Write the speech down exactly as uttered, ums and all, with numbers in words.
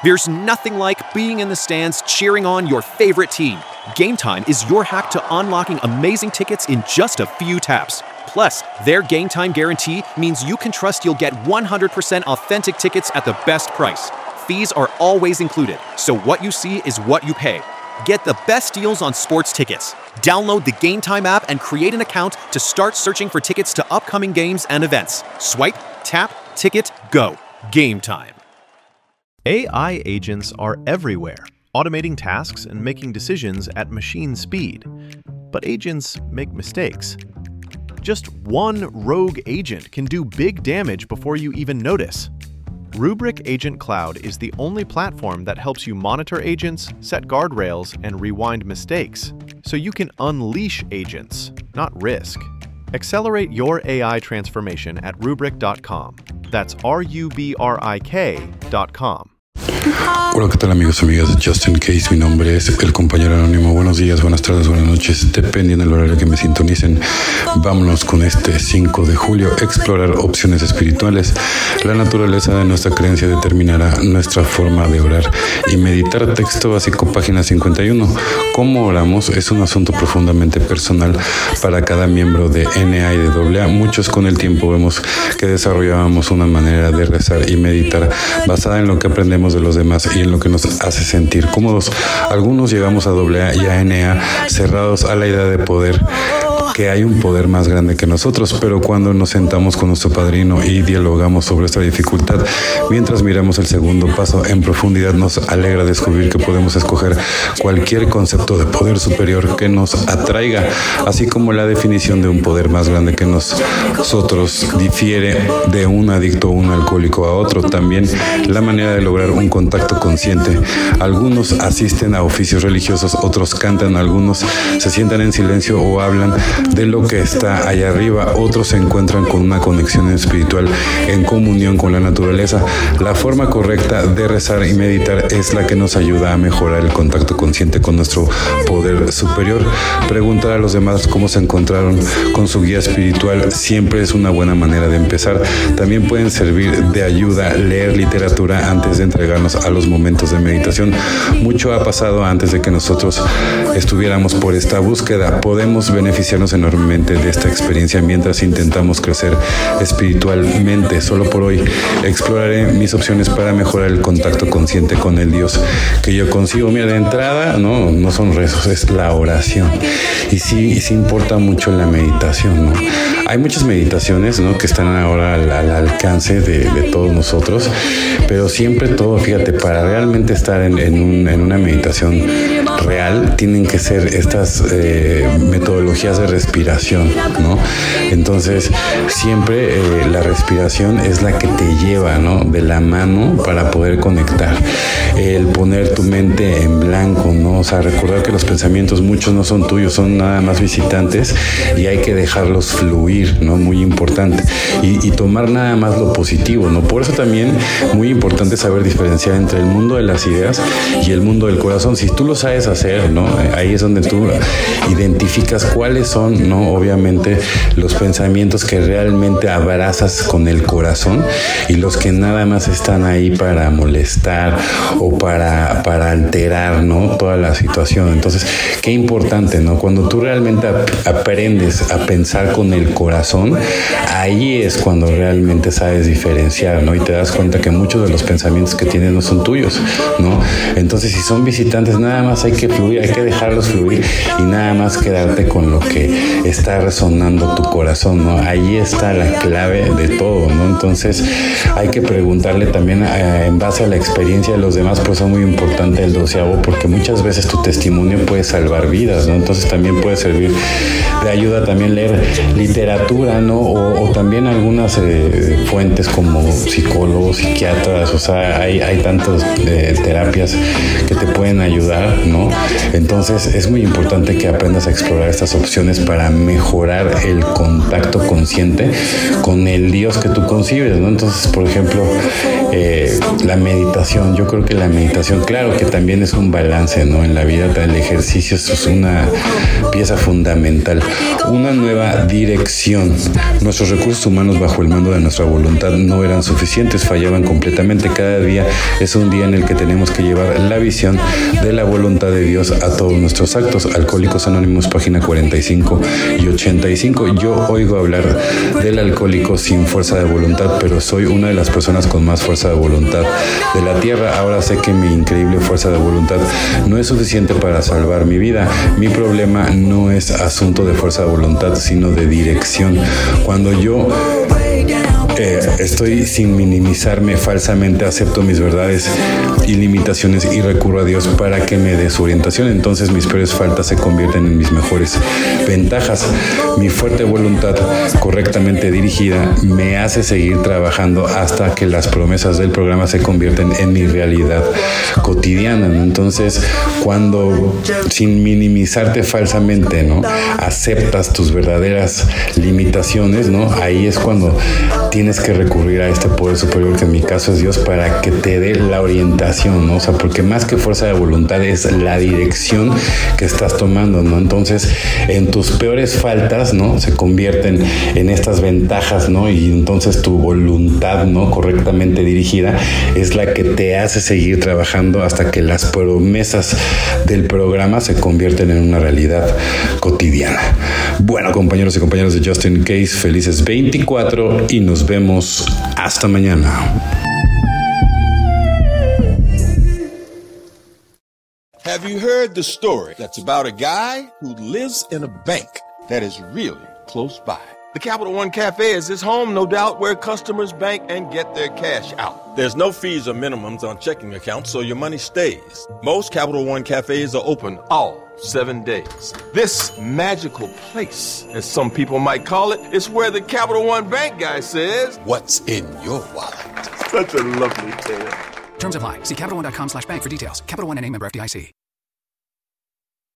There's nothing like being in the stands cheering on your favorite team. Game Time is your hack to unlocking amazing tickets in just a few taps. Plus, their Game Time guarantee means you can trust you'll get one hundred percent authentic tickets at the best price. Fees are always included, so what you see is what you pay. Get the best deals on sports tickets. Download the Game Time app and create an account to start searching for tickets to upcoming games and events. Swipe, tap, ticket, go. Game Time. A I agents are everywhere, automating tasks and making decisions at machine speed. But agents make mistakes. Just one rogue agent can do big damage before you even notice. Rubrik Agent Cloud is the only platform that helps you monitor agents, set guardrails, and rewind mistakes, so you can unleash agents, not risk. Accelerate your A I transformation at rubrik dot com. That's R U B R I K dot com. Hola, ¿qué tal amigos y amigas de Just In Case? Mi nombre es el compañero anónimo. Buenos días, buenas tardes, buenas noches, dependiendo del horario que me sintonicen. Vámonos con este cinco de julio, explorar opciones espirituales. La naturaleza de nuestra creencia determinará nuestra forma de orar y meditar. Texto básico, página cincuenta y uno. Cómo oramos es un asunto profundamente personal para cada miembro de N A y de A A. Muchos con el tiempo vemos que desarrollábamos una manera de rezar y meditar basada en lo que aprendemos de los demás y en lo que nos hace sentir cómodos. Algunos llegamos a A A y a N A cerrados a la idea de poder, que hay un poder más grande que nosotros, pero cuando nos sentamos con nuestro padrino y dialogamos sobre esta dificultad, mientras miramos el segundo paso en profundidad, nos alegra descubrir que podemos escoger cualquier concepto de poder superior que nos atraiga, así como la definición de un poder más grande que nosotros difiere de un adicto o un alcohólico a otro. También la manera de lograr un contacto consciente. Algunos asisten a oficios religiosos, otros cantan, algunos se sientan en silencio o hablan de lo que está allá arriba, otros se encuentran con una conexión espiritual en comunión con la naturaleza. La forma correcta de rezar y meditar es la que nos ayuda a mejorar el contacto consciente con nuestro poder superior. Preguntar a los demás cómo se encontraron con su guía espiritual siempre es una buena manera de empezar. También pueden servir de ayuda leer literatura antes de entregarnos a los momentos de meditación. Mucho ha pasado antes de que nosotros estuviéramos por esta búsqueda. Podemos beneficiarnos enormemente de esta experiencia mientras intentamos crecer espiritualmente. Solo por hoy exploraré mis opciones para mejorar el contacto consciente con el Dios que yo consigo. Mira, de entrada no, no son rezos, es la oración. Y sí, sí importa mucho la meditación, ¿no? Hay muchas meditaciones, ¿no?, que están ahora al, al alcance de, de todos nosotros, pero siempre todo, fíjate, para realmente estar en, en, un, en una meditación real, tienen que ser estas eh, metodologías de respiración, ¿no? Entonces, siempre eh, la respiración es la que te lleva, ¿no?, de la mano para poder conectar. El poner tu mente en blanco, ¿no? O sea, recordar que los pensamientos, muchos no son tuyos, son nada más visitantes y hay que dejarlos fluir, ¿no? Muy importante. Y, y tomar nada más lo positivo, ¿no? Por eso también muy importante saber diferenciar entre el mundo de las ideas y el mundo del corazón. Si tú lo sabes hacer, ¿no?, ahí es donde tú identificas cuáles son, ¿no?, obviamente los pensamientos que realmente abrazas con el corazón y los que nada más están ahí para molestar o para, para alterar, ¿no?, toda la situación. Entonces, qué importante, ¿no? Cuando tú realmente ap- aprendes a pensar con el corazón, ahí es cuando realmente sabes diferenciar, ¿no? Y te das cuenta que muchos de los pensamientos que tienes no son tuyos, ¿no? Entonces, si son visitantes, nada más hay que fluir, hay que dejarlos fluir y nada más quedarte con lo que está resonando tu corazón, ¿no? Ahí está la clave de todo, ¿no? Entonces, hay que preguntarle también eh, en base a la experiencia de los demás. Por eso es muy importante el doceavo, porque muchas veces tu testimonio puede salvar vidas, ¿no? Entonces, también puede servir de ayuda también leer literatura, ¿no? O, o también algunas eh, fuentes como psicólogos, psiquiatras, o sea, hay, hay tantas eh, terapias que te pueden ayudar, ¿no? Entonces, es muy importante que aprendas a explorar estas opciones para mejorar el contacto consciente con el Dios que tú concibes, ¿no? Entonces, por ejemplo, eh, la meditación. Yo creo que la meditación, claro que también es un balance, ¿no? En la vida el ejercicio es una pieza fundamental. Una nueva dirección. Nuestros recursos humanos bajo el mando de nuestra voluntad no eran suficientes, fallaban completamente. Cada día es un día en el que tenemos que llevar la visión de la voluntad de Dios a todos nuestros actos. Alcohólicos Anónimos, página cuarenta y cinco y ochenta y cinco. Yo oigo hablar del alcohólico sin fuerza de voluntad, pero soy una de las personas con más fuerza de voluntad de la tierra. Ahora sé que mi increíble fuerza de voluntad no es suficiente para salvar mi vida. Mi problema no es asunto de fuerza de voluntad, sino de dirección. Cuando yo Eh, estoy sin minimizarme falsamente, acepto mis verdades y limitaciones y recurro a Dios para que me dé su orientación. Entonces mis peores faltas se convierten en mis mejores ventajas. Mi fuerte voluntad correctamente dirigida me hace seguir trabajando hasta que las promesas del programa se convierten en mi realidad cotidiana, ¿no? Entonces, cuando sin minimizarte falsamente, ¿no?, aceptas tus verdaderas limitaciones, ¿no?, ahí es cuando tienes que recurrir a este poder superior, que en mi caso es Dios, para que te dé la orientación, ¿no? O sea, porque más que fuerza de voluntad es la dirección que estás tomando, ¿no? Entonces, en tus peores faltas, ¿no?, se convierten en estas ventajas, ¿no? Y entonces tu voluntad, ¿no?, correctamente dirigida es la que te hace seguir trabajando hasta que las promesas del programa se convierten en una realidad cotidiana. Bueno, compañeros y compañeras de Just In Case, felices veinticuatro y nos vemos hasta mañana. Have you heard the story that's about a guy who lives in a bank that is really close by? The Capital One Cafe is his home, no doubt, where customers bank and get their cash out. There's no fees or minimums on checking accounts, so your money stays. Most Capital One Cafes are open all seven days. This magical place, as some people might call it, is where the Capital One Bank guy says, "What's in your wallet?" Such a lovely tale. Terms apply. See CapitalOne.com slash bank for details. Capital One N A member F D I C.